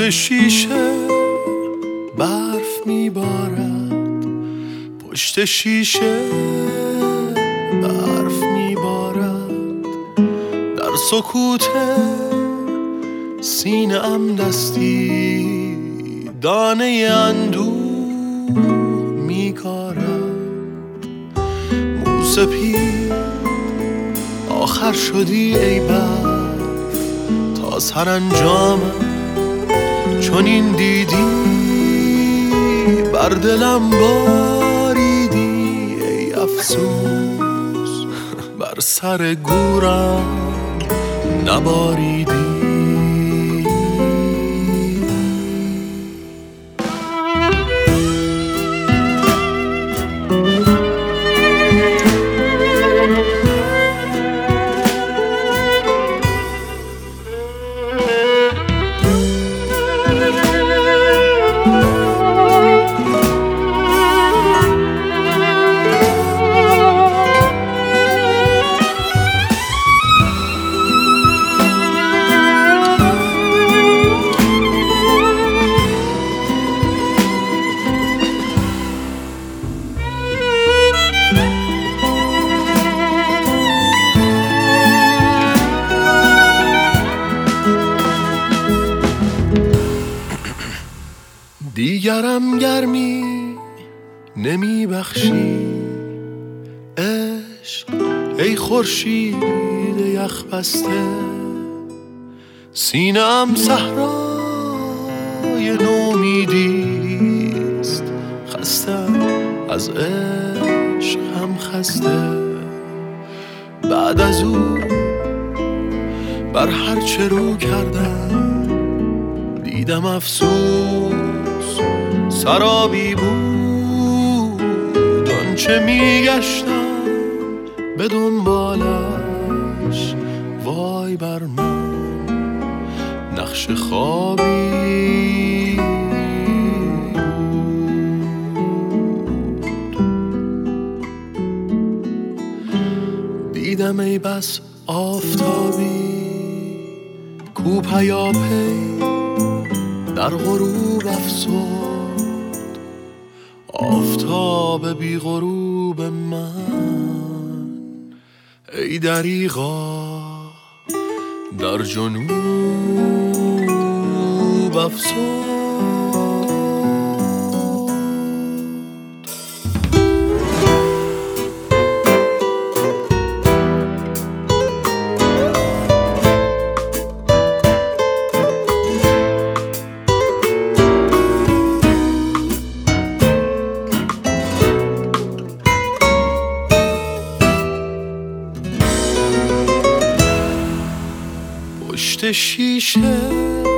پشت شیشه برف میبارد، پشت شیشه برف میبارد، در سکوت سینه ام دستی دانه اندوه میکارد. موسپید آخر شدی ای برف، تا سرانجامم چون این دیدی بر دلم باریدی ای افسوس بر سر گورم نباریدی. دیگرم گرمی نمی بخشی عشق ای خورشید یخ بسته، سینه‌ام صحرای نومیدیست، خستم از عشقم خسته. بعد از او بر هر چه رو کردم دیدم افسوس سرابی بود، آنچه میگشتم به دنبالش وای بر من نقش خوابی بود. دیدم ای بس آفتابی کو پیاپی در غروب افسرد، آفتاب بی غروب من ای دریغا در جنوب افسرد. پشت شیشه